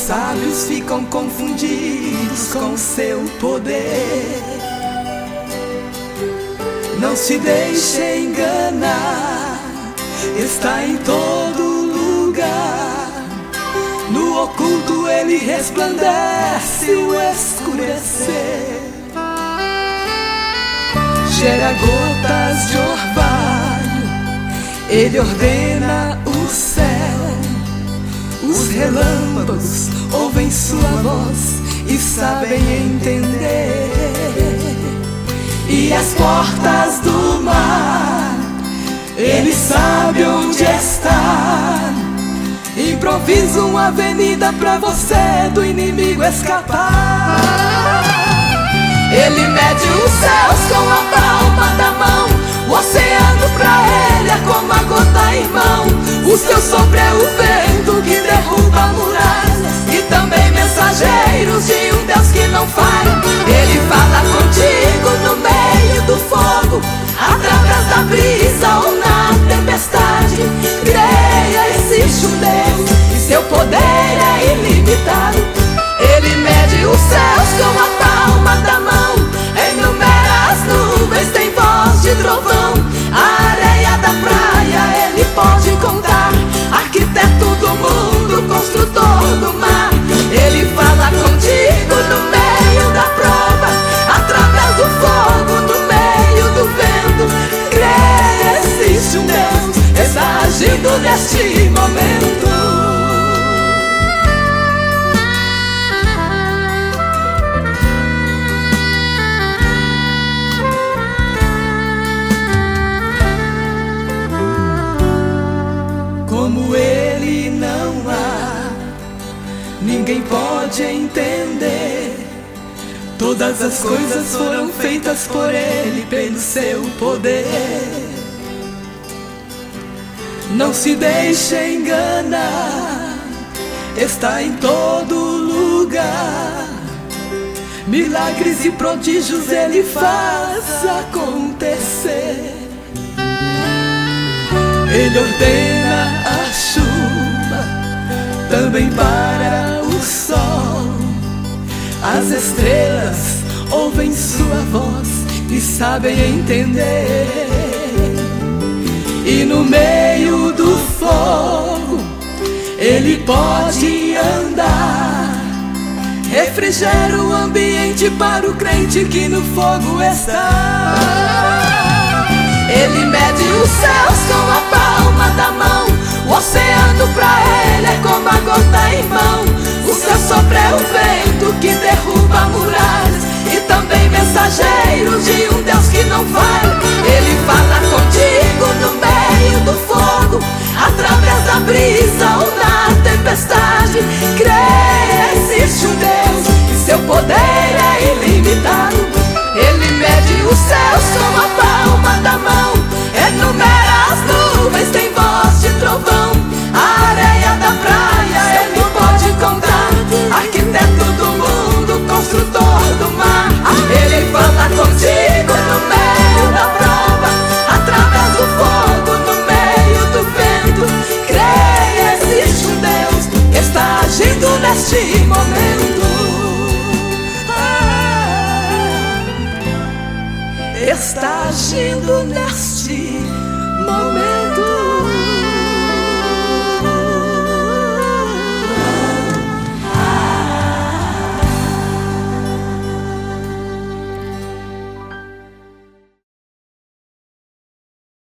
sábios ficam confundidos com seu poder. Não se deixe enganar, está em todo lugar. No oculto ele resplandece o escurecer. Gera gotas de orvalho, ele ordena o céu. Os relâmpagos ouvem sua voz e sabem entender. E as portas do mar, ele sabe onde está. Improvisa uma avenida pra você do inimigo escapar. Ele mede os céus com a palma da mão. O oceano pra ele é como a gota irmão. O seu sopro é o vento que derruba muralhas e também mensageiros de um Deus que não falha. Ele fala contigo no meio do fogo, através da brisa ou na tempestade. Creia, existe um Deus e seu poder é ilimitado. Ele mede os céus com a palma da mão, enumera as nuvens, tem voz de trovão. A areia da praia ele pode contar, arquiteto do mundo, construtor do mar. Ele fala contigo no meio da prova, através do fogo, no meio do vento. Creia, existe um Deus, está agindo neste momento. Como ele não há, ninguém pode entender. Todas as coisas foram feitas por ele, pelo seu poder. Não se deixe enganar, está em todo lugar. Milagres e prodígios ele faz acontecer. Ele ordena a chuva, também para o sol. As estrelas ouvem sua voz e sabem entender. E no meio do fogo ele pode andar. Refrigera o ambiente para o crente que no fogo está. Ele mede os céus com a palma da mão. O oceano pra ele é como a gota irmão. O seu sopro é o vento que derruba muralhas e também mensageiros de um Deus que não falha. Ele fala contigo no meio do fogo, através da brisa ou na tempestade. Creia, existe um Deus e seu poder é ilimitado. Ele mede os céus com a palma da mão, enumera as nuvens, tem voz de trovão. A areia da praia ele pode contar, arquiteto do mundo, construtor do mar. Ele fala contigo no meio da prova, através do fogo, no meio do vento. Creia, existe um Deus que está agindo neste momento. Está agindo neste momento.